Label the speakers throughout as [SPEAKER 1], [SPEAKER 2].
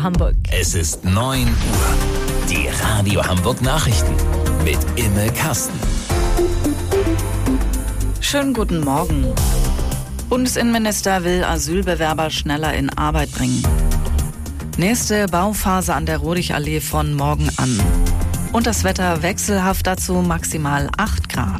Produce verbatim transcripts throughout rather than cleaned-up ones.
[SPEAKER 1] Hamburg.
[SPEAKER 2] Es ist neun Uhr. Die Radio Hamburg Nachrichten mit Imme Kasten.
[SPEAKER 3] Schönen guten Morgen. Bundesinnenminister will Asylbewerber schneller in Arbeit bringen. Nächste Bauphase an der Rodigallee von morgen an. Und das Wetter wechselhaft, dazu maximal acht Grad.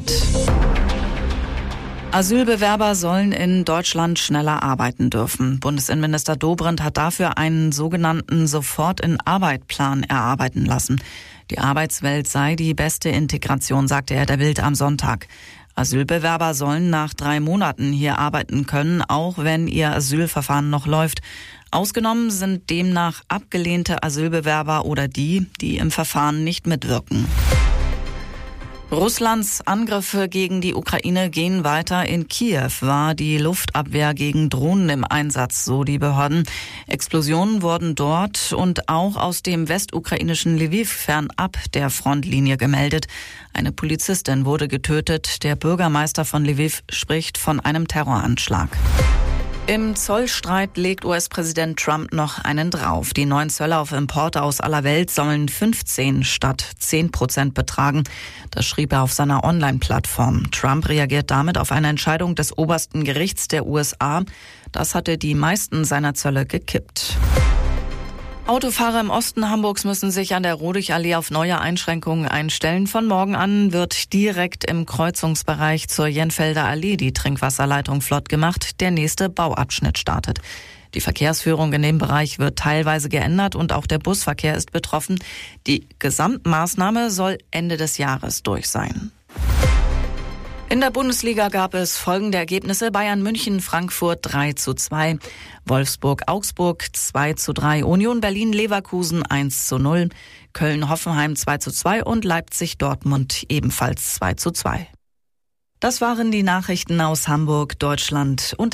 [SPEAKER 3] Asylbewerber sollen in Deutschland schneller arbeiten dürfen. Bundesinnenminister Dobrindt hat dafür einen sogenannten Sofort-in-Arbeit-Plan erarbeiten lassen. Die Arbeitswelt sei die beste Integration, sagte er der Bild am Sonntag. Asylbewerber sollen nach drei Monaten hier arbeiten können, auch wenn ihr Asylverfahren noch läuft. Ausgenommen sind demnach abgelehnte Asylbewerber oder die, die im Verfahren nicht mitwirken. Russlands Angriffe gegen die Ukraine gehen weiter. In Kiew war die Luftabwehr gegen Drohnen im Einsatz, so die Behörden. Explosionen wurden dort und auch aus dem westukrainischen Lviv fernab der Frontlinie gemeldet. Eine Polizistin wurde getötet. Der Bürgermeister von Lviv spricht von einem Terroranschlag. Im Zollstreit legt U S-Präsident Trump noch einen drauf. Die neuen Zölle auf Importe aus aller Welt sollen fünfzehn statt zehn Prozent betragen. Das schrieb er auf seiner Online-Plattform. Trump reagiert damit auf eine Entscheidung des obersten Gerichts der U S A. Das hatte die meisten seiner Zölle gekippt. Autofahrer im Osten Hamburgs müssen sich an der Rodigallee auf neue Einschränkungen einstellen. Von morgen an wird direkt im Kreuzungsbereich zur Jenfelder Allee die Trinkwasserleitung flott gemacht. Der nächste Bauabschnitt startet. Die Verkehrsführung in dem Bereich wird teilweise geändert und auch der Busverkehr ist betroffen. Die Gesamtmaßnahme soll Ende des Jahres durch sein. In der Bundesliga gab es folgende Ergebnisse: Bayern München Frankfurt drei zu zwei, Wolfsburg Augsburg zwei zu drei, Union Berlin Leverkusen eins zu null, Köln Hoffenheim zwei zu zwei und Leipzig Dortmund ebenfalls zwei zu zwei. Das waren die Nachrichten aus Hamburg, Deutschland und